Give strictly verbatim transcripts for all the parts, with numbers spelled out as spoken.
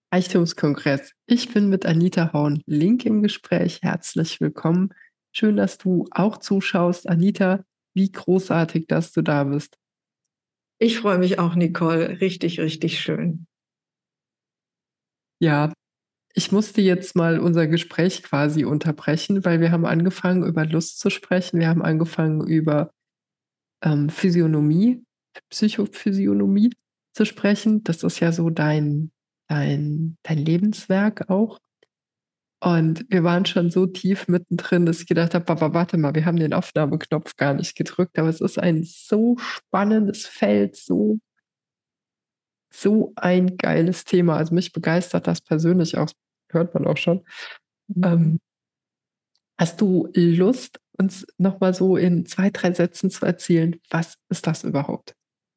Reichtumskongress. Ich bin mit Anita Horn-Link im Gespräch. Herzlich willkommen. Schön, dass du auch zuschaust. Anita, wie großartig, dass du da bist. Ich freue mich auch, Nicole. Richtig, richtig schön. Ja, ich musste jetzt mal unser Gespräch quasi unterbrechen, weil wir haben angefangen, über Lust zu sprechen. Wir haben angefangen, über ähm, Physiognomie, Psychophysiognomie zu sprechen. Das ist ja so dein, dein, dein Lebenswerk auch. Und wir waren schon so tief mittendrin, dass ich gedacht habe, aber warte mal, wir haben den Aufnahmeknopf gar nicht gedrückt, aber es ist ein so spannendes Feld, so, so ein geiles Thema. Also mich begeistert das persönlich auch, hört man auch schon. Ähm, hast du Lust, uns nochmal so in zwei, drei Sätzen zu erzählen, was ist das überhaupt?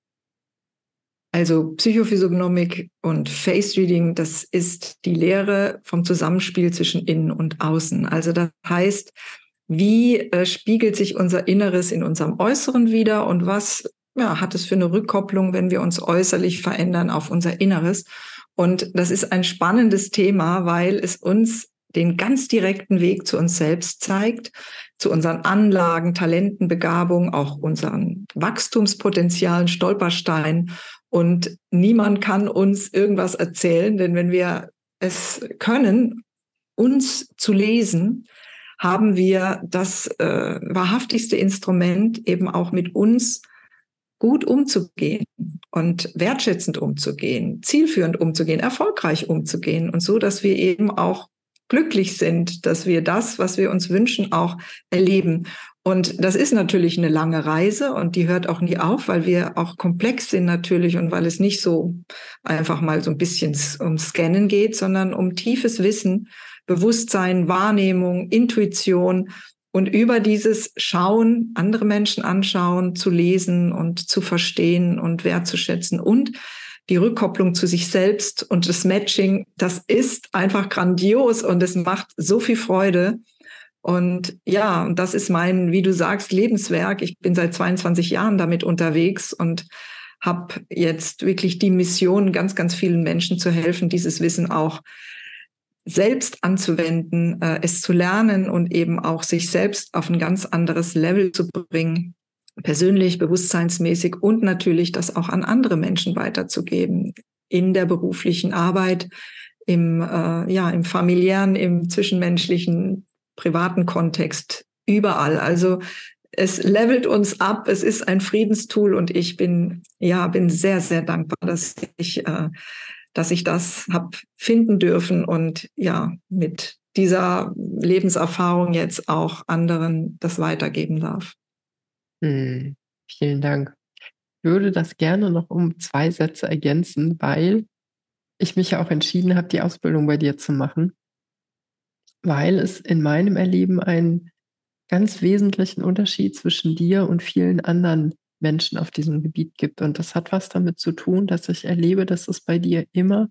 Also Psychophysiognomik und Face Reading, das ist die Lehre vom Zusammenspiel zwischen Innen und Außen. Also das heißt, wie äh, spiegelt sich unser Inneres in unserem Äußeren wider und was ja, hat es für eine Rückkopplung, wenn wir uns äußerlich verändern auf unser Inneres? Und das ist ein spannendes Thema, weil es uns den ganz direkten Weg zu uns selbst zeigt, zu unseren Anlagen, Talenten, Begabungen, auch unseren Wachstumspotenzialen, Stolpersteinen. Und niemand kann uns irgendwas erzählen, denn wenn wir es können, uns zu lesen, haben wir das äh, wahrhaftigste Instrument, eben auch mit uns gut umzugehen und wertschätzend umzugehen, zielführend umzugehen, erfolgreich umzugehen und so, dass wir eben auch glücklich sind, dass wir das, was wir uns wünschen, auch erleben. Und das ist natürlich eine lange Reise und die hört auch nie auf, weil wir auch komplex sind natürlich und weil es nicht so einfach mal so ein bisschen um Scannen geht, sondern um tiefes Wissen, Bewusstsein, Wahrnehmung, Intuition und über dieses Schauen, andere Menschen anschauen, zu lesen und zu verstehen und wertzuschätzen und die Rückkopplung zu sich selbst und das Matching, das ist einfach grandios und es macht so viel Freude. Und ja, das ist mein, wie du sagst, Lebenswerk. Ich bin seit zweiundzwanzig Jahren damit unterwegs und habe jetzt wirklich die Mission, ganz, ganz vielen Menschen zu helfen, dieses Wissen auch selbst anzuwenden, äh, es zu lernen und eben auch sich selbst auf ein ganz anderes Level zu bringen, persönlich, bewusstseinsmäßig und natürlich das auch an andere Menschen weiterzugeben in der beruflichen Arbeit, im, äh, ja, im familiären, im zwischenmenschlichen, privaten Kontext, überall. Also es levelt uns ab, es ist ein Friedenstool und ich bin, ja, bin sehr, sehr dankbar, dass ich äh, dass ich das habe finden dürfen und ja, mit dieser Lebenserfahrung jetzt auch anderen das weitergeben darf. Hm, vielen Dank. Ich würde das gerne noch um zwei Sätze ergänzen, weil ich mich ja auch entschieden habe, die Ausbildung bei dir zu machen, weil es in meinem Erleben einen ganz wesentlichen Unterschied zwischen dir und vielen anderen Menschen auf diesem Gebiet gibt. Und das hat was damit zu tun, dass ich erlebe, dass es bei dir immer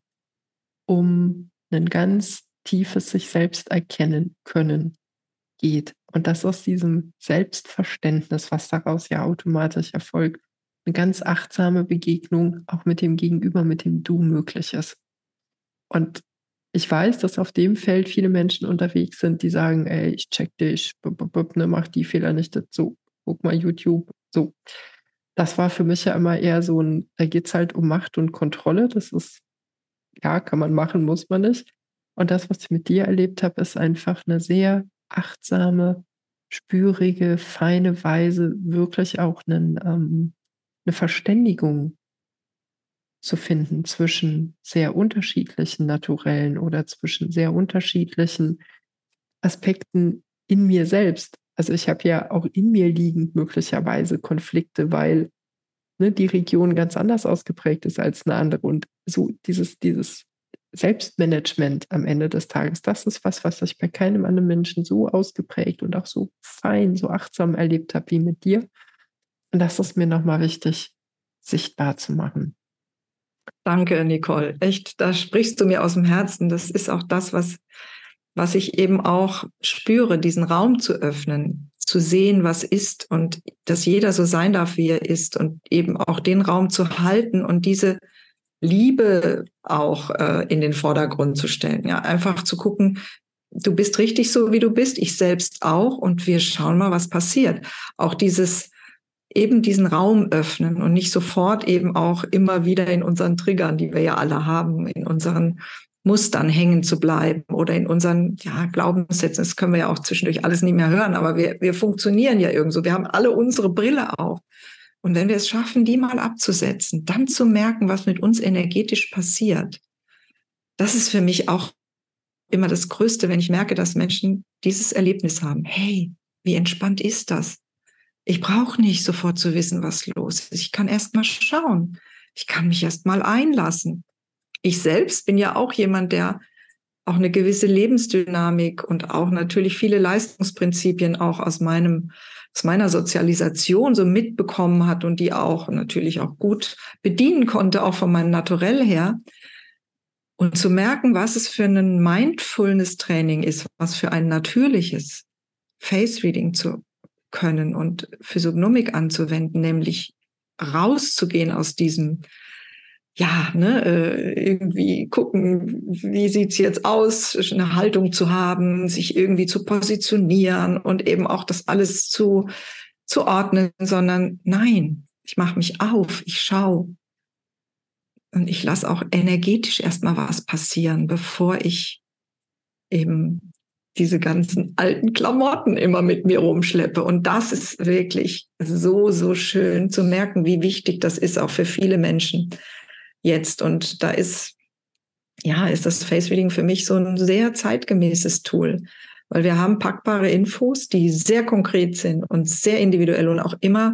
um ein ganz tiefes sich selbst erkennen können geht. Und dass aus diesem Selbstverständnis, was daraus ja automatisch erfolgt, eine ganz achtsame Begegnung auch mit dem Gegenüber, mit dem Du möglich ist. Und ich weiß, dass auf dem Feld viele Menschen unterwegs sind, die sagen, ey, ich check dich, b -b -b ne, mach die Fehler nicht so, guck mal YouTube, so. Das war für mich ja immer eher so ein, da geht's halt um Macht und Kontrolle. Das ist, ja, kann man machen, muss man nicht. Und das, was ich mit dir erlebt habe, ist einfach eine sehr achtsame, spürige, feine Weise, wirklich auch 'nen, ähm 'ne Verständigung zu finden zwischen sehr unterschiedlichen Naturellen oder zwischen sehr unterschiedlichen Aspekten in mir selbst. Also, ich habe ja auch in mir liegend möglicherweise Konflikte, weil, ne, die Region ganz anders ausgeprägt ist als eine andere. Und so dieses dieses Selbstmanagement am Ende des Tages, das ist was, was ich bei keinem anderen Menschen so ausgeprägt und auch so fein, so achtsam erlebt habe wie mit dir. Und das ist mir noch mal wichtig sichtbar zu machen. Danke, Nicole. Echt, da sprichst du mir aus dem Herzen. Das ist auch das, was, was ich eben auch spüre, diesen Raum zu öffnen, zu sehen, was ist und dass jeder so sein darf, wie er ist und eben auch den Raum zu halten und diese Liebe auch äh, in den Vordergrund zu stellen. Ja, einfach zu gucken, du bist richtig so, wie du bist, ich selbst auch, und wir schauen mal, was passiert. Auch dieses eben diesen Raum öffnen und nicht sofort eben auch immer wieder in unseren Triggern, die wir ja alle haben, in unseren Mustern hängen zu bleiben oder in unseren ja, Glaubenssätzen. Das können wir ja auch zwischendurch alles nicht mehr hören, aber wir, wir funktionieren ja irgendwo. Wir haben alle unsere Brille auf. Und wenn wir es schaffen, die mal abzusetzen, dann zu merken, was mit uns energetisch passiert, das ist für mich auch immer das Größte, wenn ich merke, dass Menschen dieses Erlebnis haben. Hey, wie entspannt ist das? Ich brauche nicht sofort zu wissen, was los ist. Ich kann erst mal schauen. Ich kann mich erst mal einlassen. Ich selbst bin ja auch jemand, der auch eine gewisse Lebensdynamik und auch natürlich viele Leistungsprinzipien auch aus meinem, aus meiner Sozialisation so mitbekommen hat und die auch natürlich auch gut bedienen konnte, auch von meinem Naturell her. Und zu merken, was es für ein Mindfulness-Training ist, was für ein natürliches Face-Reading zu können und Physiognomik anzuwenden, nämlich rauszugehen aus diesem, ja, ne, irgendwie gucken, wie sieht's jetzt aus, eine Haltung zu haben, sich irgendwie zu positionieren und eben auch das alles zu, zu ordnen, sondern nein, ich mache mich auf, ich schaue. Und ich lasse auch energetisch erstmal was passieren, bevor ich eben diese ganzen alten Klamotten immer mit mir rumschleppe. Und das ist wirklich so, so schön zu merken, wie wichtig das ist, auch für viele Menschen jetzt. Und da ist, ja, ist das Face Reading für mich so ein sehr zeitgemäßes Tool, weil wir haben packbare Infos, die sehr konkret sind und sehr individuell und auch immer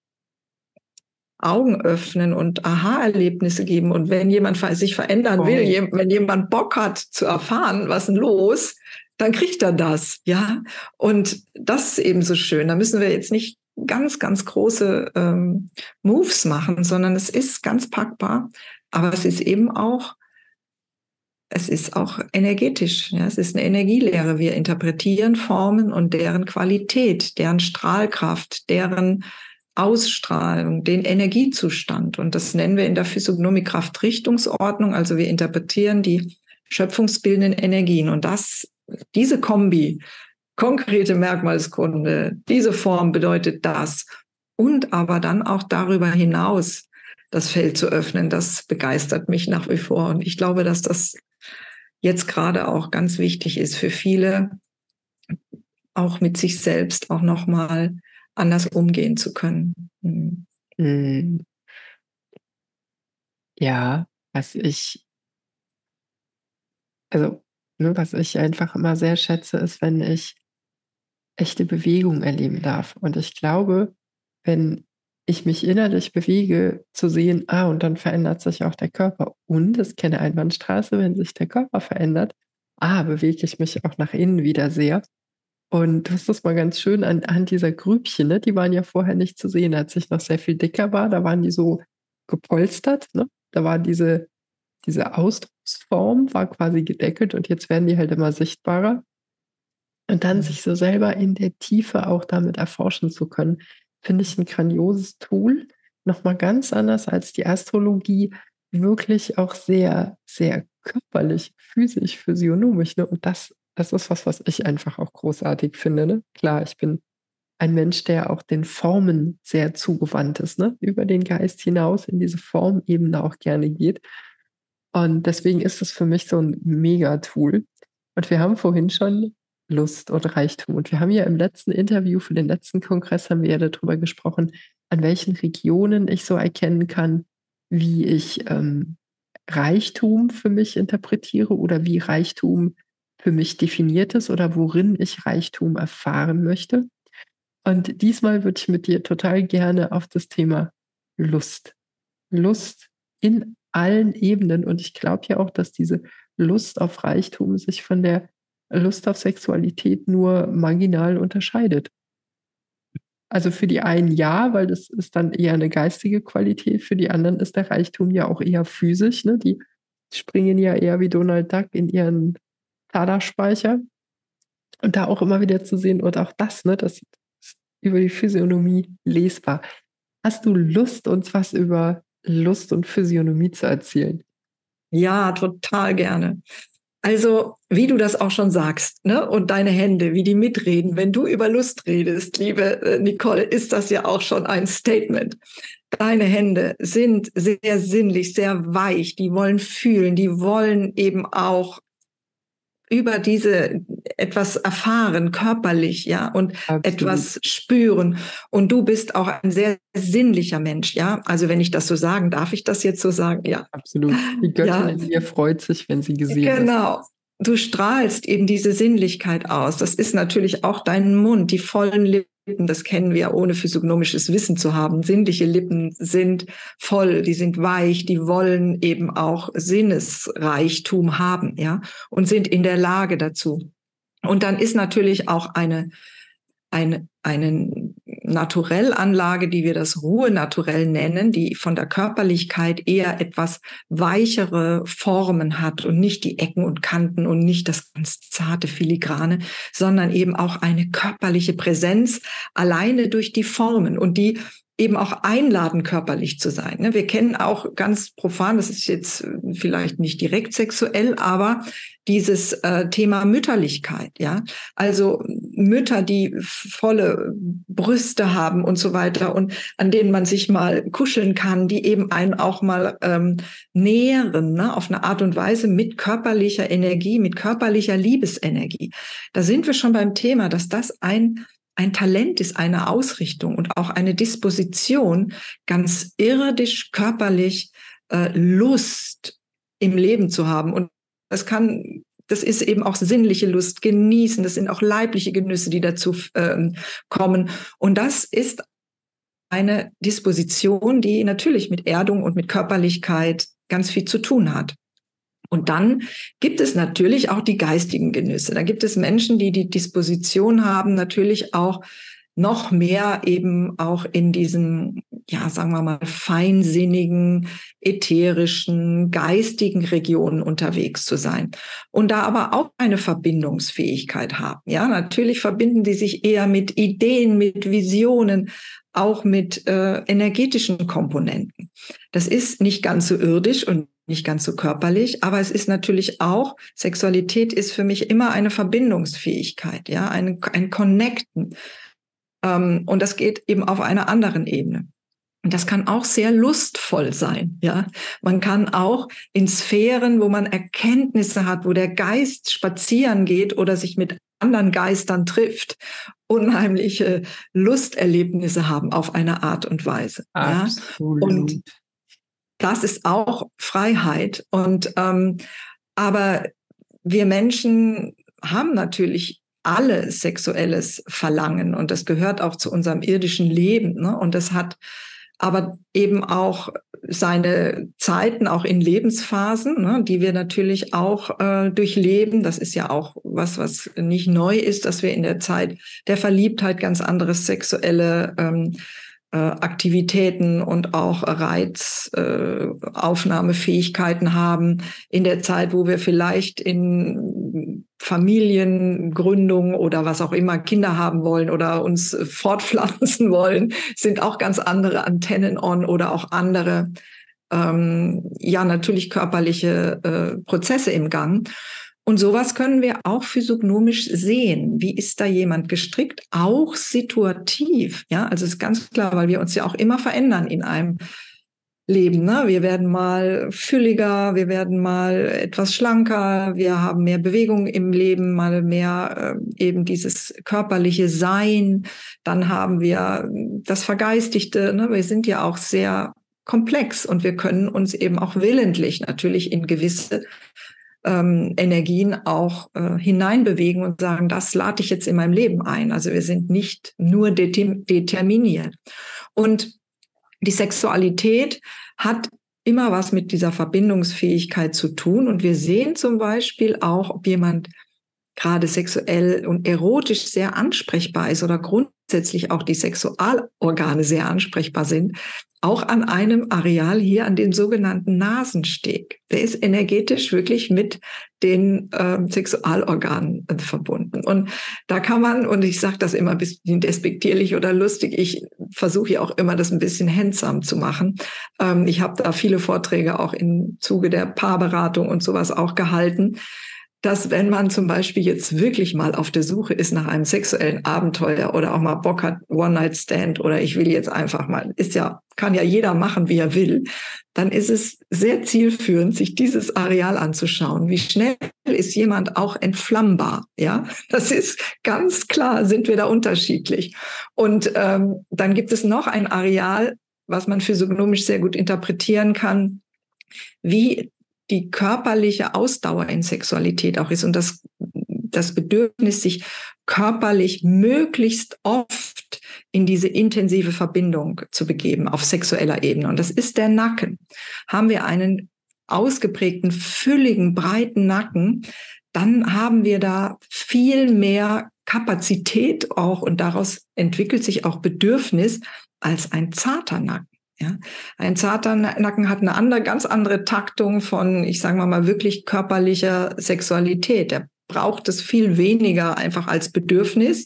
Augen öffnen und Aha-Erlebnisse geben. Und wenn jemand sich verändern will, oh. wenn jemand Bock hat zu erfahren, was ist los, dann kriegt er das, ja. Und das ist eben so schön. Da müssen wir jetzt nicht ganz, ganz große ähm, Moves machen, sondern es ist ganz packbar. Aber es ist eben auch, es ist auch energetisch. Ja? Es ist eine Energielehre. Wir interpretieren Formen und deren Qualität, deren Strahlkraft, deren Ausstrahlung, den Energiezustand. Und das nennen wir in der Physiognomik Kraftrichtungsordnung. Also wir interpretieren die schöpfungsbildenden Energien. Und das, diese Kombi, konkrete Merkmalskunde, diese Form bedeutet das. Und aber dann auch darüber hinaus das Feld zu öffnen, das begeistert mich nach wie vor. Und ich glaube, dass das jetzt gerade auch ganz wichtig ist für viele, auch mit sich selbst auch nochmal anders umgehen zu können. Mhm. Ja, was ich, also, ne, was ich einfach immer sehr schätze, ist, wenn ich echte Bewegung erleben darf. Und ich glaube, wenn ich mich innerlich bewege, zu sehen, ah, und dann verändert sich auch der Körper. Und es kenne Einbahnstraße, wenn sich der Körper verändert, ah, bewege ich mich auch nach innen wieder sehr. Und das ist mal ganz schön anhand dieser Grübchen, ne? Die waren ja vorher nicht zu sehen, als ich noch sehr viel dicker war. Da waren die so gepolstert, ne? Da war diese, diese Ausdrucksform, war quasi gedeckelt und jetzt werden die halt immer sichtbarer. Und dann sich so selber in der Tiefe auch damit erforschen zu können, finde ich ein grandioses Tool. Nochmal ganz anders als die Astrologie, wirklich auch sehr, sehr körperlich, physisch, physiognomisch. Ne? Und das, das ist was, was ich einfach auch großartig finde. Ne? Klar, ich bin ein Mensch, der auch den Formen sehr zugewandt ist, ne? Über den Geist hinaus in diese Formebene auch gerne geht. Und deswegen ist es für mich so ein Mega-Tool. Und wir haben vorhin schon Lust und Reichtum. Und wir haben ja im letzten Interview für den letzten Kongress haben wir ja darüber gesprochen, an welchen Regionen ich so erkennen kann, wie ich ähm, Reichtum für mich interpretiere oder wie Reichtum für mich definiert ist oder worin ich Reichtum erfahren möchte. Und diesmal würde ich mit dir total gerne auf das Thema Lust. Lust in allen Ebenen. Und ich glaube ja auch, dass diese Lust auf Reichtum sich von der Lust auf Sexualität nur marginal unterscheidet. Also für die einen ja, weil das ist dann eher eine geistige Qualität. Für die anderen ist der Reichtum ja auch eher physisch. Ne? Die springen ja eher wie Donald Duck in ihren Kaderspeicher. Und da auch immer wieder zu sehen, und auch das, ne, das ist über die Physiognomie lesbar. Hast du Lust, uns was über Lust und Physiognomie zu erzielen? Ja, total gerne. Also, wie du das auch schon sagst, ne, und deine Hände, wie die mitreden. Wenn du über Lust redest, liebe Nicole, ist das ja auch schon ein Statement. Deine Hände sind sehr sinnlich, sehr weich. Die wollen fühlen, die wollen eben auch über diese etwas erfahren, körperlich, ja, und Absolut. etwas spüren. Und du bist auch ein sehr sinnlicher Mensch, ja. Also wenn ich das so sagen, darf ich das jetzt so sagen? Ja. Absolut. Die Göttin Ja. in mir freut sich, wenn sie gesehen ist. Genau. Du strahlst eben diese Sinnlichkeit aus. Das ist natürlich auch dein Mund, die vollen Lippen. Das kennen wir, ohne physiognomisches Wissen zu haben. Sinnliche Lippen sind voll, die sind weich, die wollen eben auch Sinnesreichtum haben, ja, und sind in der Lage dazu. Und dann ist natürlich auch eine eine, eine Naturellanlage, die wir das Ruhe-Naturell nennen, die von der Körperlichkeit eher etwas weichere Formen hat und nicht die Ecken und Kanten und nicht das ganz zarte Filigrane, sondern eben auch eine körperliche Präsenz alleine durch die Formen und die eben auch einladen, körperlich zu sein. Wir kennen auch ganz profan, das ist jetzt vielleicht nicht direkt sexuell, aber dieses äh, Thema Mütterlichkeit, ja. Also Mütter, die volle Brüste haben und so weiter und an denen man sich mal kuscheln kann, die eben einen auch mal ähm, nähren, ne, auf eine Art und Weise mit körperlicher Energie, mit körperlicher Liebesenergie. Da sind wir schon beim Thema, dass das ein ein Talent ist, eine Ausrichtung und auch eine Disposition, ganz irdisch, körperlich äh, Lust im Leben zu haben. Und das kann, das ist eben auch sinnliche Lust, genießen. Das sind auch leibliche Genüsse, die dazu ähm, kommen. Und das ist eine Disposition, die natürlich mit Erdung und mit Körperlichkeit ganz viel zu tun hat. Und dann gibt es natürlich auch die geistigen Genüsse. Da gibt es Menschen, die die Disposition haben, natürlich auch noch mehr eben auch in diesen, ja, sagen wir mal, feinsinnigen, ätherischen, geistigen Regionen unterwegs zu sein. Und da aber auch eine Verbindungsfähigkeit haben. Ja, natürlich verbinden die sich eher mit Ideen, mit Visionen, auch mit äh, energetischen Komponenten. Das ist nicht ganz so irdisch und nicht ganz so körperlich, aber es ist natürlich auch, Sexualität ist für mich immer eine Verbindungsfähigkeit, ja, ein, ein Connecten. Ähm, und das geht eben auf einer anderen Ebene. Und das kann auch sehr lustvoll sein, ja. Man kann auch in Sphären, wo man Erkenntnisse hat, wo der Geist spazieren geht oder sich mit anderen Geistern trifft, unheimliche Lusterlebnisse haben auf eine Art und Weise. Absolut. Ja? Und das ist auch Freiheit. Und ähm, aber wir Menschen haben natürlich alle sexuelles Verlangen und das gehört auch zu unserem irdischen Leben. Ne? Und das hat aber eben auch seine Zeiten, auch in Lebensphasen, ne, die wir natürlich auch äh, durchleben. Das ist ja auch was, was nicht neu ist, dass wir in der Zeit der Verliebtheit ganz anderes sexuelle ähm, äh, Aktivitäten und auch Reizaufnahmefähigkeiten äh, haben. In der Zeit, wo wir vielleicht in Familiengründung oder was auch immer Kinder haben wollen oder uns fortpflanzen wollen, sind auch ganz andere Antennen on oder auch andere, ähm, ja, natürlich körperliche äh, Prozesse im Gang. Und sowas können wir auch physiognomisch sehen. Wie ist da jemand gestrickt? Auch situativ. Ja, also ist ganz klar, weil wir uns ja auch immer verändern in einem Leben. Ne? Wir werden mal fülliger, wir werden mal etwas schlanker, wir haben mehr Bewegung im Leben, mal mehr äh, eben dieses körperliche Sein. Dann haben wir das Vergeistigte. Ne? Wir sind ja auch sehr komplex und wir können uns eben auch willentlich natürlich in gewisse ähm, Energien auch äh, hineinbewegen und sagen, das lade ich jetzt in meinem Leben ein. Also wir sind nicht nur det- determiniert. Und die Sexualität hat immer was mit dieser Verbindungsfähigkeit zu tun. Und wir sehen zum Beispiel auch, ob jemand gerade sexuell und erotisch sehr ansprechbar ist oder grundsätzlich auch die Sexualorgane sehr ansprechbar sind, auch an einem Areal hier, an dem sogenannten Nasensteg. Der ist energetisch wirklich mit den äh, Sexualorganen äh, verbunden. Und da kann man, und ich sage das immer ein bisschen despektierlich oder lustig, ich versuche ja auch immer, das ein bisschen handsam zu machen. Ähm, ich habe da viele Vorträge auch im Zuge der Paarberatung und sowas auch gehalten, dass wenn man zum Beispiel jetzt wirklich mal auf der Suche ist nach einem sexuellen Abenteuer oder auch mal Bock hat, One-Night-Stand oder ich will jetzt einfach mal, ist ja, kann ja jeder machen, wie er will, dann ist es sehr zielführend, sich dieses Areal anzuschauen. Wie schnell ist jemand auch entflammbar? Ja, das ist ganz klar, sind wir da unterschiedlich. Und ähm, dann gibt es noch ein Areal, was man physiognomisch sehr gut interpretieren kann, wie die körperliche Ausdauer in Sexualität auch ist und das, das Bedürfnis, sich körperlich möglichst oft in diese intensive Verbindung zu begeben auf sexueller Ebene. Und das ist der Nacken. Haben wir einen ausgeprägten, fülligen, breiten Nacken, dann haben wir da viel mehr Kapazität auch und daraus entwickelt sich auch Bedürfnis als ein zarter Nacken. Ja, ein zarter Nacken hat eine andere, ganz andere Taktung von, ich sage mal mal, wirklich körperlicher Sexualität. Er braucht es viel weniger einfach als Bedürfnis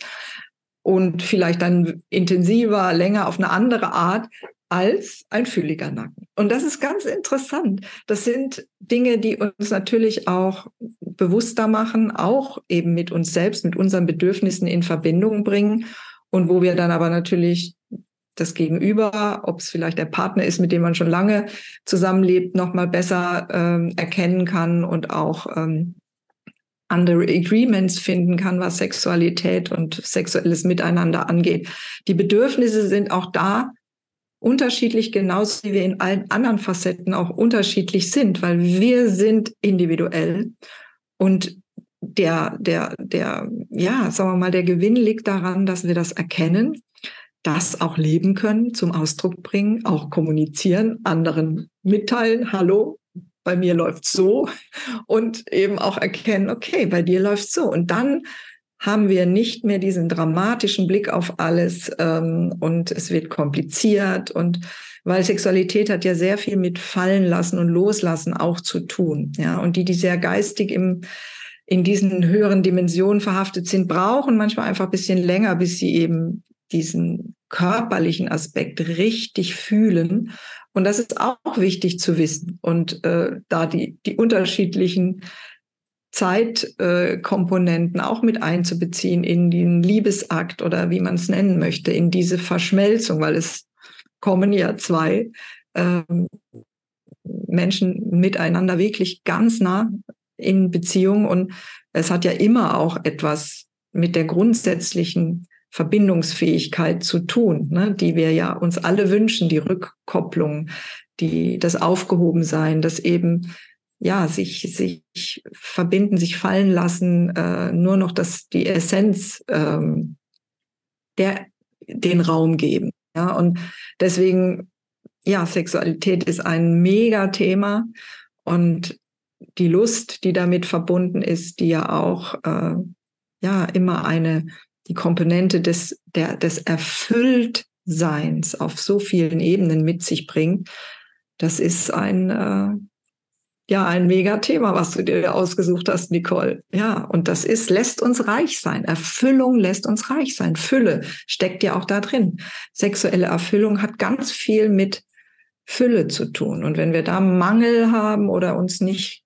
und vielleicht dann intensiver, länger auf eine andere Art als ein fülliger Nacken. Und das ist ganz interessant. Das sind Dinge, die uns natürlich auch bewusster machen, auch eben mit uns selbst, mit unseren Bedürfnissen in Verbindung bringen und wo wir dann aber natürlich das Gegenüber, ob es vielleicht der Partner ist, mit dem man schon lange zusammenlebt, noch mal besser ähm, erkennen kann und auch ähm, andere Agreements finden kann, was Sexualität und sexuelles Miteinander angeht. Die Bedürfnisse sind auch da unterschiedlich, genauso wie wir in allen anderen Facetten auch unterschiedlich sind, weil wir sind individuell und der, der, der, ja, sagen wir mal, der Gewinn liegt daran, dass wir das erkennen, das auch leben können, zum Ausdruck bringen, auch kommunizieren, anderen mitteilen, hallo, bei mir läuft's so und eben auch erkennen, okay, bei dir läuft's so. Und dann haben wir nicht mehr diesen dramatischen Blick auf alles ähm, und es wird kompliziert und weil Sexualität hat ja sehr viel mit Fallen lassen und Loslassen auch zu tun. Ja, und die, die sehr geistig im in diesen höheren Dimensionen verhaftet sind, brauchen manchmal einfach ein bisschen länger, bis sie eben diesen körperlichen Aspekt richtig fühlen. Und das ist auch wichtig zu wissen. Und äh, da die, die unterschiedlichen Zeitkomponenten äh, auch mit einzubeziehen in den Liebesakt oder wie man es nennen möchte, in diese Verschmelzung, weil es kommen ja zwei äh, Menschen miteinander wirklich ganz nah in Beziehung. Und es hat ja immer auch etwas mit der grundsätzlichen Verbindungsfähigkeit zu tun, ne, die wir ja uns alle wünschen, die Rückkopplung, die, das Aufgehobensein, das eben, ja, sich, sich verbinden, sich fallen lassen, äh, nur noch das, die Essenz, ähm, der, den Raum geben, ja, und deswegen, ja, Sexualität ist ein Mega-Thema und die Lust, die damit verbunden ist, die ja auch, äh, ja, immer eine, die Komponente des, der, des Erfülltseins auf so vielen Ebenen mit sich bringt, das ist ein, äh, ja, ein Mega-Thema, was du dir ausgesucht hast, Nicole. Ja, und das ist, lässt uns reich sein. Erfüllung lässt uns reich sein. Fülle steckt ja auch da drin. Sexuelle Erfüllung hat ganz viel mit Fülle zu tun. Und wenn wir da Mangel haben oder uns nicht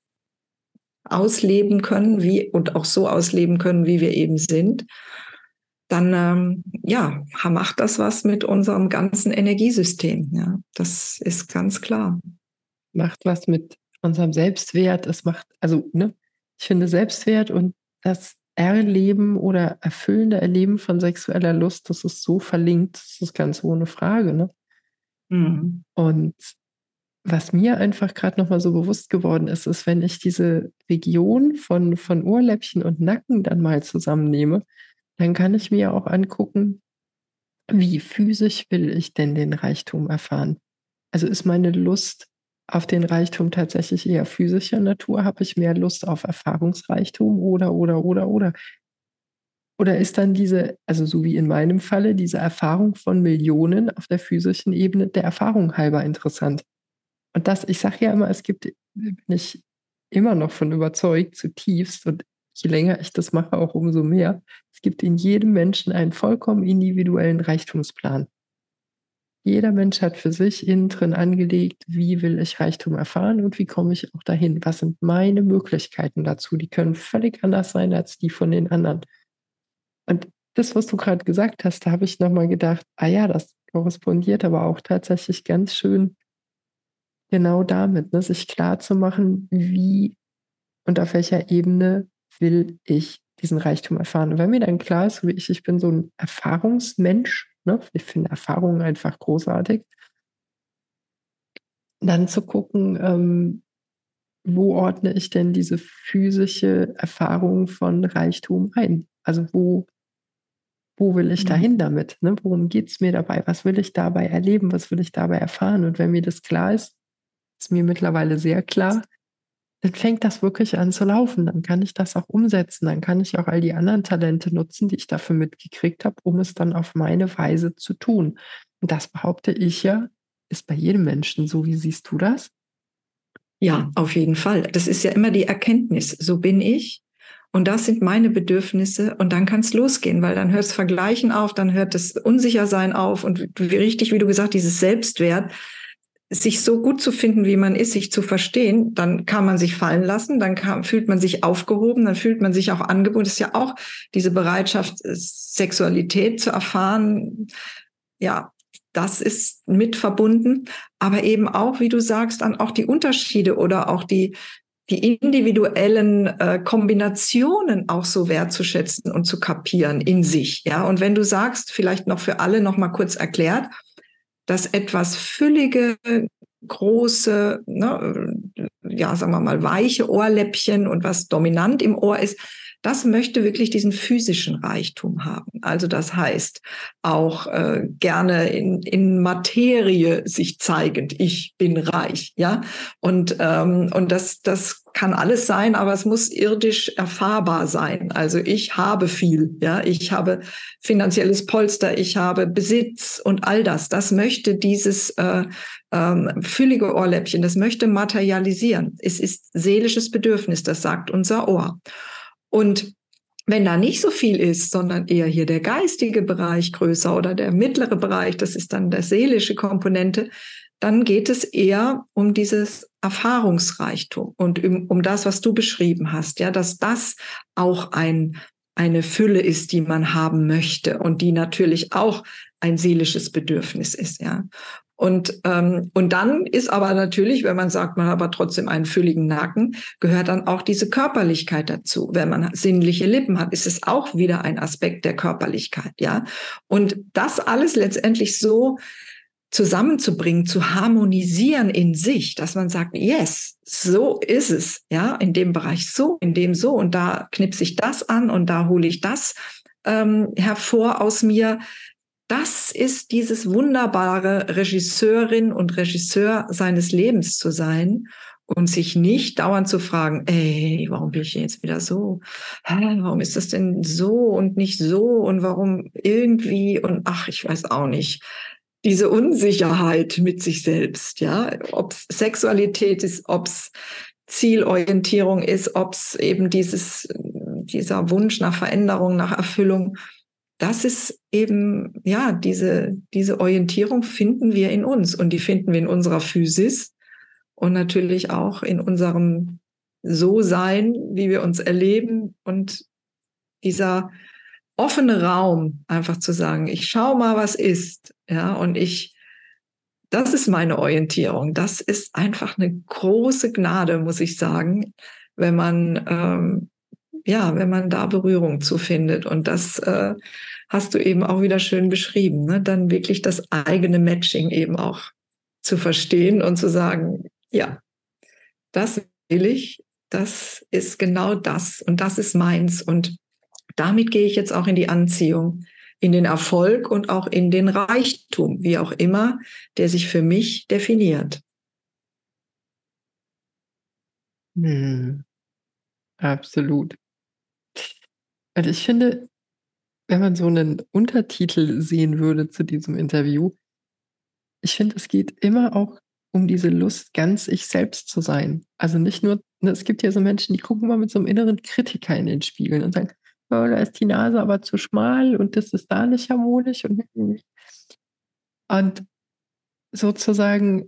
ausleben können, wie und auch so ausleben können, wie wir eben sind, dann ähm, ja, macht das was mit unserem ganzen Energiesystem. Ja, das ist ganz klar. Macht was mit unserem Selbstwert. Es macht, also, ne, ich finde Selbstwert und das Erleben oder erfüllende Erleben von sexueller Lust, das ist so verlinkt, das ist ganz ohne Frage, ne? Mhm. Und was mir einfach gerade nochmal so bewusst geworden ist, ist, wenn ich diese Region von, von Ohrläppchen und Nacken dann mal zusammennehme, dann kann ich mir auch angucken, wie physisch will ich denn den Reichtum erfahren? Also ist meine Lust auf den Reichtum tatsächlich eher physischer Natur? Habe ich mehr Lust auf Erfahrungsreichtum oder, oder, oder, oder? Oder ist dann diese, also so wie in meinem Falle, diese Erfahrung von Millionen auf der physischen Ebene der Erfahrung halber interessant? Und das, ich sage ja immer, es gibt, bin ich immer noch von überzeugt, zutiefst, und je länger ich das mache, auch umso mehr, es gibt in jedem Menschen einen vollkommen individuellen Reichtumsplan. Jeder Mensch hat für sich innen drin angelegt, wie will ich Reichtum erfahren und wie komme ich auch dahin? Was sind meine Möglichkeiten dazu? Die können völlig anders sein als die von den anderen. Und das, was du gerade gesagt hast, da habe ich nochmal gedacht, ah ja, das korrespondiert aber auch tatsächlich ganz schön genau damit, ne, sich klar zu machen, wie und auf welcher Ebene will ich diesen Reichtum erfahren. Und wenn mir dann klar ist, so wie ich, ich bin so ein Erfahrungsmensch, ne, ich finde Erfahrungen einfach großartig, dann zu gucken, ähm, wo ordne ich denn diese physische Erfahrung von Reichtum ein? Also wo Wo will ich Mhm. dahin damit? Ne? Worum geht es mir dabei? Was will ich dabei erleben? Was will ich dabei erfahren? Und wenn mir das klar ist, ist mir mittlerweile sehr klar, dann fängt das wirklich an zu laufen. Dann kann ich das auch umsetzen. Dann kann ich auch all die anderen Talente nutzen, die ich dafür mitgekriegt habe, um es dann auf meine Weise zu tun. Und das behaupte ich ja, ist bei jedem Menschen so. Wie siehst du das? Ja, auf jeden Fall. Das ist ja immer die Erkenntnis. So bin ich. Und das sind meine Bedürfnisse. Und dann kann es losgehen, weil dann hört das Vergleichen auf, dann hört das Unsichersein auf. Und wie richtig, wie du gesagt, dieses Selbstwert, sich so gut zu finden, wie man ist, sich zu verstehen, dann kann man sich fallen lassen, dann kann, fühlt man sich aufgehoben, dann fühlt man sich auch angeboten. Das ist ja auch diese Bereitschaft, Sexualität zu erfahren. Ja, das ist mit verbunden, aber eben auch, wie du sagst, dann auch die Unterschiede oder auch die, die individuellen äh, Kombinationen auch so wertzuschätzen und zu kapieren in sich. Ja, und wenn du sagst, vielleicht noch für alle noch mal kurz erklärt, dass etwas füllige, große, ne, ja, sagen wir mal, weiche Ohrläppchen und was dominant im Ohr ist, das möchte wirklich diesen physischen Reichtum haben. Also das heißt auch äh, gerne in, in Materie sich zeigend, ich bin reich, ja. Und, ähm, und das, das kann alles sein, aber es muss irdisch erfahrbar sein. Also ich habe viel, ja, ich habe finanzielles Polster, ich habe Besitz und all das. Das möchte dieses äh, ähm, füllige Ohrläppchen, das möchte materialisieren. Es ist seelisches Bedürfnis, das sagt unser Ohr. Und wenn da nicht so viel ist, sondern eher hier der geistige Bereich größer oder der mittlere Bereich, das ist dann der seelische Komponente, dann geht es eher um dieses Erfahrungsreichtum und um, um das, was du beschrieben hast, ja, dass das auch ein, eine Fülle ist, die man haben möchte und die natürlich auch ein seelisches Bedürfnis ist, ja. Und, ähm, und dann ist aber natürlich, wenn man sagt, man hat aber trotzdem einen fülligen Nacken, gehört dann auch diese Körperlichkeit dazu. Wenn man sinnliche Lippen hat, ist es auch wieder ein Aspekt der Körperlichkeit, ja. Und das alles letztendlich so zusammenzubringen, zu harmonisieren in sich, dass man sagt, yes, so ist es, ja, in dem Bereich so, in dem so, und da knipse ich das an und da hole ich das ähm, hervor aus mir. Das ist dieses wunderbare Regisseurin und Regisseur seines Lebens zu sein und sich nicht dauernd zu fragen, ey, warum bin ich jetzt wieder so? Hä, warum ist das denn so und nicht so und warum irgendwie und ach, ich weiß auch nicht. Diese Unsicherheit mit sich selbst, ja, ob es Sexualität ist, ob es Zielorientierung ist, ob es eben dieses, dieser Wunsch nach Veränderung, nach Erfüllung. Das ist eben, ja, diese, diese Orientierung finden wir in uns und die finden wir in unserer Physis und natürlich auch in unserem So-Sein, wie wir uns erleben und dieser offene Raum, einfach zu sagen, ich schau mal, was ist, ja, und ich, das ist meine Orientierung. Das ist einfach eine große Gnade, muss ich sagen, wenn man, ähm, ja, wenn man da Berührung zu findet. Und das äh, hast du eben auch wieder schön beschrieben, ne? Dann wirklich das eigene Matching eben auch zu verstehen und zu sagen, ja, das will ich, das ist genau das und das ist meins. Und damit gehe ich jetzt auch in die Anziehung, in den Erfolg und auch in den Reichtum, wie auch immer, der sich für mich definiert. Hm, absolut. Und ich finde, wenn man so einen Untertitel sehen würde zu diesem Interview, ich finde, es geht immer auch um diese Lust, ganz ich selbst zu sein. Also nicht nur, ne, es gibt ja so Menschen, die gucken mal mit so einem inneren Kritiker in den Spiegel und sagen: „Oh, da ist die Nase aber zu schmal und das ist da nicht harmonisch und“ und sozusagen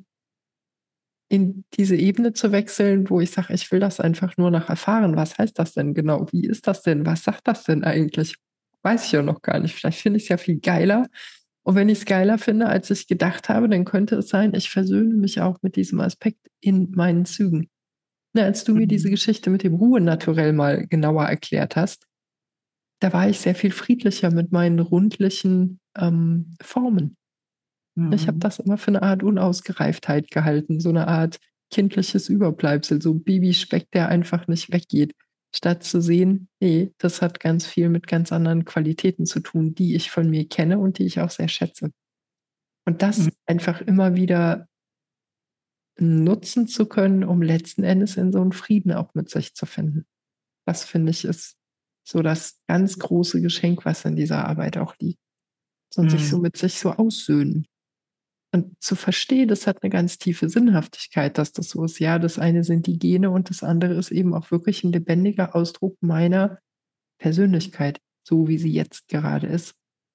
in diese Ebene zu wechseln, wo ich sage: „Ich will das einfach nur noch erfahren. Was heißt das denn genau? Wie ist das denn? Was sagt das denn eigentlich?“ Weiß ich ja noch gar nicht. Vielleicht finde ich's ja viel geiler. Und wenn ich's geiler finde, als ich gedacht habe, dann könnte es sein, ich versöhne mich auch mit diesem Aspekt in meinen Zügen. Ne, als du mir diese Mhm. Geschichte mit dem Ruhenaturell mal genauer erklärt hast, da war ich sehr viel friedlicher mit meinen rundlichen, ähm, Formen. Ich habe Mhm. das immer für 'ne Art Unausgereiftheit gehalten, so 'ne Art kindliches Überbleibsel, so Babyspeck, der einfach nicht weggeht, statt zu sehen: „Ne, das hat ganz viel mit ganz anderen Qualitäten zu tun, die ich von mir kenne und die ich auch sehr schätze.“ Und das Mhm. einfach immer wieder nutzen zu können, um letzten Endes in so 'n Frieden auch mit sich zu finden. Das finde ich, ist so das ganz große Geschenk, was in dieser Arbeit auch liegt. Und sich so Mhm. mit sich so aussöhnen. Und zu verstehen, das hat 'ne ganz tiefe Sinnhaftigkeit, dass das so ist. Ja, das eine sind die Gene und das andere ist eben auch wirklich 'n lebendiger Ausdruck meiner Persönlichkeit, so wie sie jetzt gerade ist.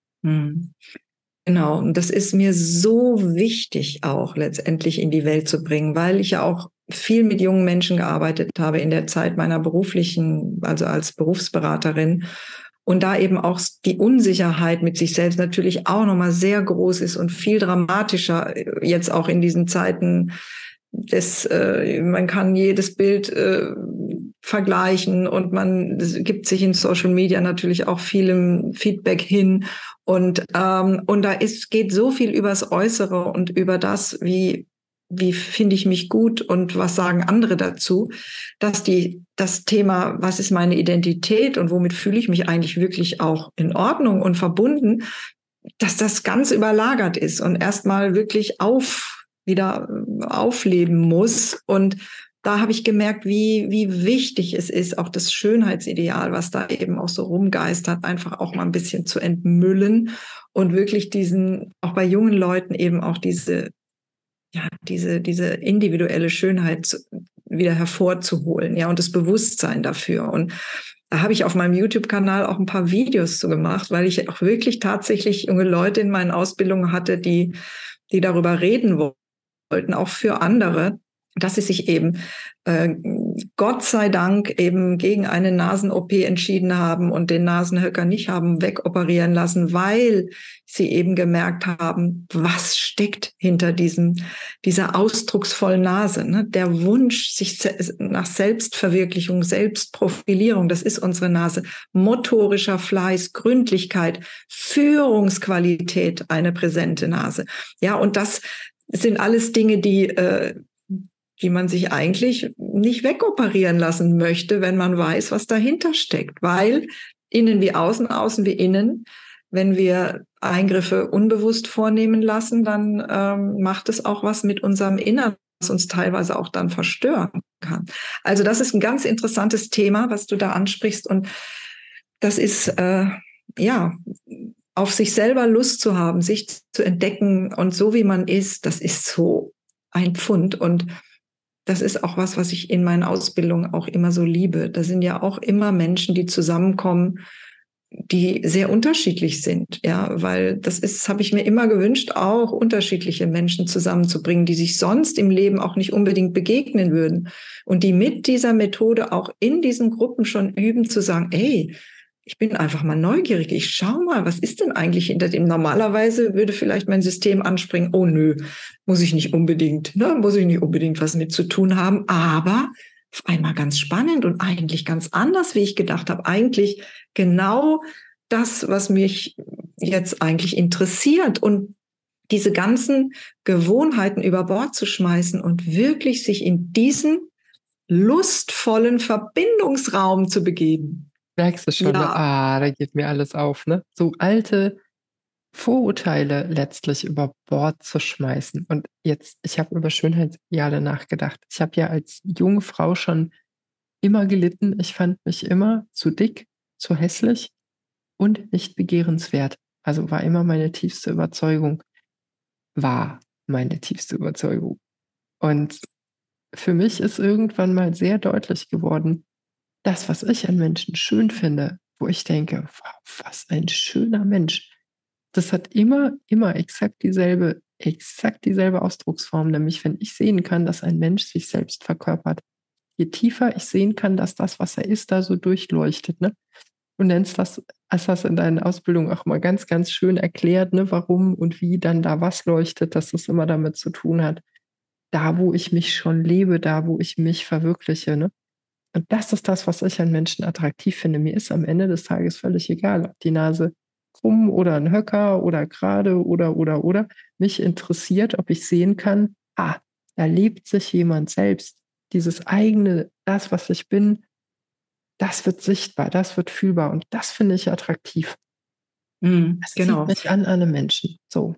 Mhm. Genau, und das ist mir so wichtig auch letztendlich in die Welt zu bringen, weil ich ja auch viel mit jungen Menschen gearbeitet habe in der Zeit meiner beruflichen, also als Berufsberaterin. Und da eben auch die Unsicherheit mit sich selbst natürlich auch noch mal sehr groß ist und viel dramatischer, äh, jetzt auch in diesen Zeiten des, äh, man kann jedes Bild äh, vergleichen und man gibt sich in Social Media natürlich auch vielem Feedback hin. Und, ähm, und da ist, geht so viel übers Äußere und über das, wie, wie finde ich mich gut und was sagen andere dazu, dass die, das Thema, was ist meine Identität und womit fühle ich mich eigentlich wirklich auch in Ordnung und verbunden, dass das ganz überlagert ist und erstmal wirklich auf, wieder aufleben muss. Und da habe ich gemerkt, wie, wie wichtig es ist, auch das Schönheitsideal, was da eben auch so rumgeistert, einfach auch mal ein bisschen zu entmüllen und wirklich diesen, auch bei jungen Leuten eben auch diese, ja, diese, diese individuelle Schönheit zu, wieder hervorzuholen, ja, und das Bewusstsein dafür. Und da habe ich auf meinem YouTube-Kanal auch ein paar Videos zu gemacht, weil ich auch wirklich tatsächlich junge Leute in meinen Ausbildungen hatte, die, die darüber reden wollten, auch für andere, dass sie sich eben äh, Gott sei Dank eben gegen eine Nasen-O P entschieden haben und den Nasenhöcker nicht haben wegoperieren lassen, weil sie eben gemerkt haben, was steckt hinter diesem, dieser ausdrucksvollen Nase. Ne? Der Wunsch sich nach Selbstverwirklichung, Selbstprofilierung, das ist unsere Nase. Motorischer Fleiß, Gründlichkeit, Führungsqualität, eine präsente Nase. Ja, und das sind alles Dinge, die, äh, die man sich eigentlich nicht wegoperieren lassen möchte, wenn man weiß, was dahinter steckt. Weil innen wie außen, außen wie innen, wenn wir Eingriffe unbewusst vornehmen lassen, dann ähm, macht es auch was mit unserem Inneren, was uns teilweise auch dann verstören kann. Also das ist ein ganz interessantes Thema, was du da ansprichst. Und das ist, äh, ja, auf sich selber Lust zu haben, sich zu entdecken und so wie man ist, das ist so ein Pfund. Und das ist auch was, was ich in meinen Ausbildungen auch immer so liebe. Da sind ja auch immer Menschen, die zusammenkommen, die sehr unterschiedlich sind, ja, weil das ist, habe ich mir immer gewünscht, auch unterschiedliche Menschen zusammenzubringen, die sich sonst im Leben auch nicht unbedingt begegnen würden und die mit dieser Methode auch in diesen Gruppen schon üben, zu sagen, ey, ich bin einfach mal neugierig, ich schau mal, was ist denn eigentlich hinter dem? Normalerweise würde vielleicht mein System anspringen, oh nö, muss ich nicht unbedingt, ne, muss ich nicht unbedingt was mit zu tun haben, aber auf einmal ganz spannend und eigentlich ganz anders, wie ich gedacht habe. Eigentlich genau das, was mich jetzt eigentlich interessiert und diese ganzen Gewohnheiten über Bord zu schmeißen und wirklich sich in diesen lustvollen Verbindungsraum zu begeben. Merkst du schon, ne? Ja. Ah, da geht mir alles auf, ne? So alte Vorurteile letztlich über Bord zu schmeißen. Und jetzt, ich habe über Schönheitsideale nachgedacht. Ich habe ja als junge Frau schon immer gelitten. Ich fand mich immer zu dick, zu hässlich und nicht begehrenswert. Also war immer meine tiefste Überzeugung, war meine tiefste Überzeugung. Und für mich ist irgendwann mal sehr deutlich geworden, das, was ich an Menschen schön finde, wo ich denke, wow, was ein schöner Mensch, das hat immer, immer exakt dieselbe, exakt dieselbe Ausdrucksform, nämlich wenn ich sehen kann, dass ein Mensch sich selbst verkörpert. Je tiefer ich sehen kann, dass das, was er ist, da so durchleuchtet, ne? Du nennst das, hast das in deinen Ausbildungen auch mal ganz, ganz schön erklärt, ne, warum und wie dann da was leuchtet, dass das immer damit zu tun hat, da, wo ich mich schon lebe, da, wo ich mich verwirkliche, ne? Und das ist das, was ich an Menschen attraktiv finde. Mir ist am Ende des Tages völlig egal, ob die Nase krumm oder ein Höcker oder gerade oder, oder, oder. Mich interessiert, ob ich sehen kann, ah, da lebt sich jemand selbst. Dieses eigene, das, was ich bin, das wird sichtbar, das wird fühlbar und das finde ich attraktiv. Mhm, Das zieht genau. mich an an einem Menschen. So.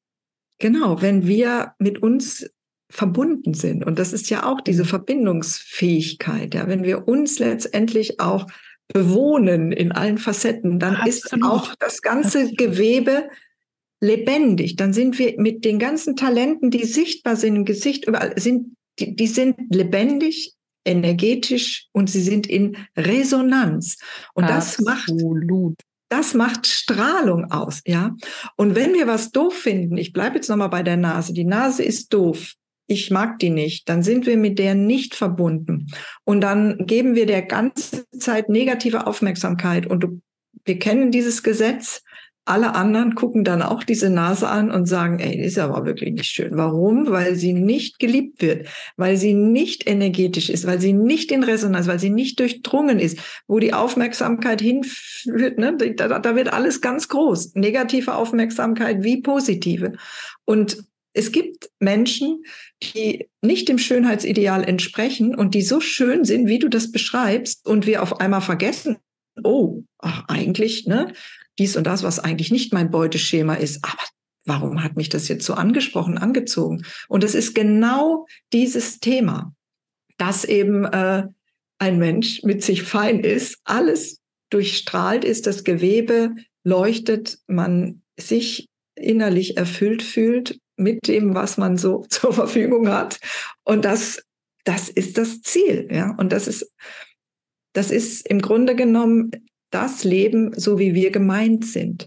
Genau, wenn wir mit uns verbunden sind. Und das ist ja auch diese Mhm. Verbindungsfähigkeit. Ja, wenn wir uns letztendlich auch bewohnen in allen Facetten, dann ist Absolut. auch das ganze Absolut. Gewebe lebendig. Dann sind wir mit den ganzen Talenten, die sichtbar sind im Gesicht, überall sind, die, die sind lebendig, energetisch und sie sind in Resonanz. Und das macht Absolut. Das macht Strahlung aus, ja. Und wenn wir was doof finden, ich bleibe jetzt nochmal bei der Nase, die Nase ist doof, ich mag die nicht, dann sind wir mit der nicht verbunden. Und dann geben wir der ganze Zeit negative Aufmerksamkeit. Und du, wir kennen dieses Gesetz. Alle anderen gucken dann auch diese Nase an und sagen, ey, die ist aber wirklich nicht schön. Warum? Weil sie nicht geliebt wird, weil sie nicht energetisch ist, weil sie nicht in Resonanz, weil sie nicht durchdrungen ist, wo die Aufmerksamkeit hinführt, ne? da, da wird alles ganz groß. Negative Aufmerksamkeit wie positive. Und es gibt Menschen, die nicht dem Schönheitsideal entsprechen und die so schön sind, wie du das beschreibst, und wir auf einmal vergessen, oh, ach, eigentlich, ne? dies und das, was eigentlich nicht mein Beuteschema ist. Aber warum hat mich das jetzt so angesprochen, angezogen? Und es ist genau dieses Thema, dass eben äh, ein Mensch mit sich fein ist, alles durchstrahlt ist, das Gewebe leuchtet, man sich innerlich erfüllt fühlt mit dem, was man so zur Verfügung hat. Und das, das ist das Ziel. Ja? Und das ist, das ist im Grunde genommen das Leben, so wie wir gemeint sind,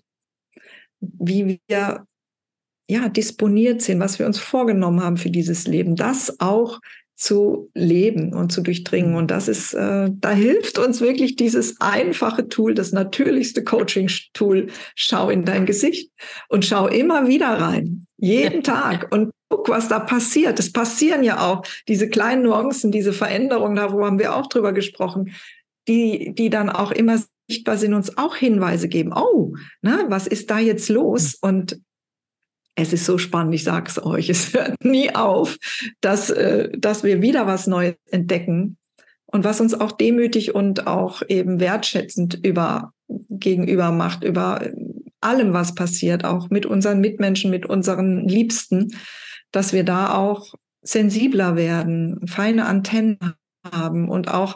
wie wir ja disponiert sind, was wir uns vorgenommen haben für dieses Leben, das auch zu leben und zu durchdringen. Und das ist, äh, da hilft uns wirklich dieses einfache Tool, das natürlichste Coaching-Tool. Schau in dein Gesicht und schau immer wieder rein, jeden Tag, und guck, was da passiert. Es passieren ja auch diese kleinen Nuancen, diese Veränderungen, da wo haben wir auch drüber gesprochen, die, die dann auch immer sichtbar sind, uns auch Hinweise geben. Oh, ne, was ist da jetzt los? Und es ist so spannend, ich sage es euch, es hört nie auf, dass, äh, dass wir wieder was Neues entdecken und was uns auch demütig und auch eben wertschätzend über, gegenüber macht, über allem, was passiert, auch mit unseren Mitmenschen, mit unseren Liebsten, dass wir da auch sensibler werden, feine Antennen haben und auch,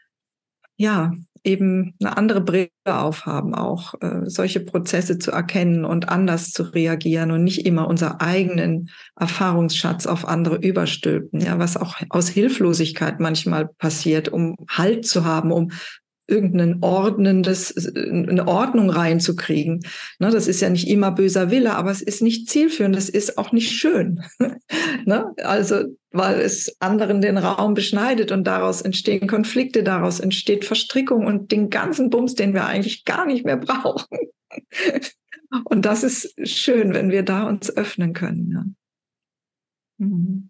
ja, eben eine andere Brille aufhaben, auch äh, solche Prozesse zu erkennen und anders zu reagieren und nicht immer unseren eigenen Erfahrungsschatz auf andere überstülpen, ja, was auch aus Hilflosigkeit manchmal passiert, um Halt zu haben, um irgendein ordnendes, eine Ordnung reinzukriegen. Ne, das ist ja nicht immer böser Wille, aber es ist nicht zielführend, es ist auch nicht schön. Ne? Also, weil es anderen den Raum beschneidet und daraus entstehen Konflikte, daraus entsteht Verstrickung und den ganzen Bums, den wir eigentlich gar nicht mehr brauchen. Und das ist schön, wenn wir da uns öffnen können. Ja. Mhm.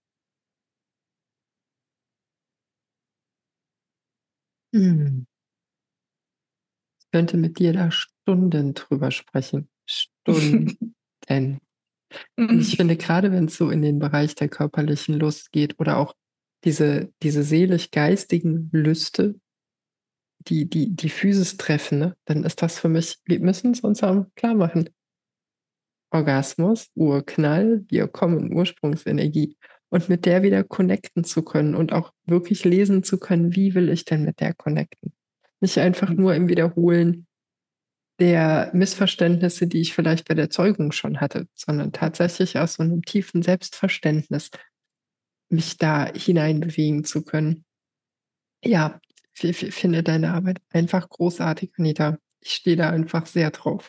Hm. Ich könnte mit dir da Stunden drüber sprechen. Stunden. Und ich finde, gerade wenn es so in den Bereich der körperlichen Lust geht oder auch diese, diese seelisch-geistigen Lüste, die, die, die Physis treffen, ne, dann ist das für mich, wir müssen es uns auch klar machen. Orgasmus, Urknall, wir kommen in Ursprungsenergie. Und mit der wieder connecten zu können und auch wirklich lesen zu können, wie will ich denn mit der connecten? Nicht einfach nur im Wiederholen, der Missverständnisse, die ich vielleicht bei der Zeugung schon hatte, sondern tatsächlich aus so einem tiefen Selbstverständnis mich da hineinbewegen zu können. Ja, ich finde deine Arbeit einfach großartig, Anita. Ich stehe da einfach sehr drauf.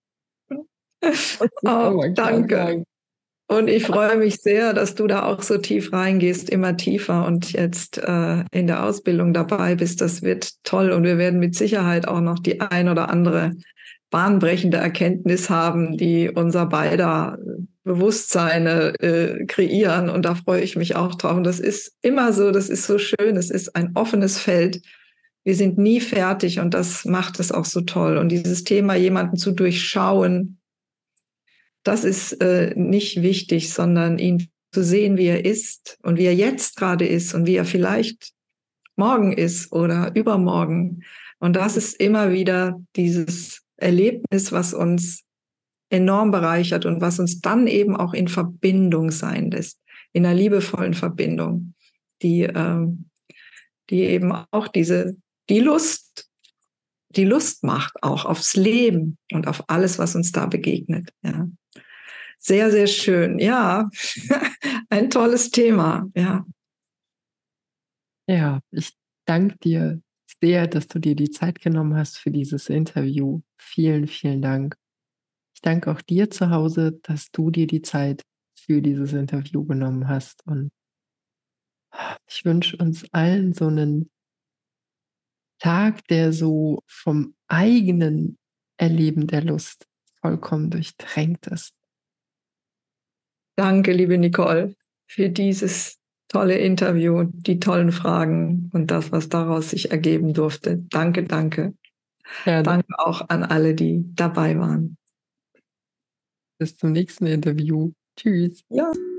Oh, danke. Und ich freue mich sehr, dass du da auch so tief reingehst, immer tiefer und jetzt äh, in der Ausbildung dabei bist. Das wird toll und wir werden mit Sicherheit auch noch die ein oder andere bahnbrechende Erkenntnis haben, die unser beider Bewusstseine äh, kreieren. Und da freue ich mich auch drauf. Und das ist immer so, das ist so schön. Es ist ein offenes Feld. Wir sind nie fertig und das macht es auch so toll. Und dieses Thema, jemanden zu durchschauen, das ist äh, nicht wichtig, sondern ihn zu sehen, wie er ist und wie er jetzt gerade ist und wie er vielleicht morgen ist oder übermorgen. Und das ist immer wieder dieses Erlebnis, was uns enorm bereichert und was uns dann eben auch in Verbindung sein lässt, in einer liebevollen Verbindung, die, ähm, die eben auch diese, die Lust, die Lust macht auch aufs Leben und auf alles, was uns da begegnet. Ja. Sehr, sehr schön. Ja, ein tolles Thema. Ja. Ja, ich danke dir sehr, dass du dir die Zeit genommen hast für dieses Interview. Vielen, vielen Dank. Ich danke auch dir zu Hause, dass du dir die Zeit für dieses Interview genommen hast. Und ich wünsche uns allen so einen Tag, der so vom eigenen Erleben der Lust vollkommen durchtränkt ist. Danke, liebe Nicole, für dieses tolle Interview, die tollen Fragen und das, was daraus sich ergeben durfte. Danke, danke. Gerne. Danke auch an alle, die dabei waren. Bis zum nächsten Interview. Tschüss. Ja.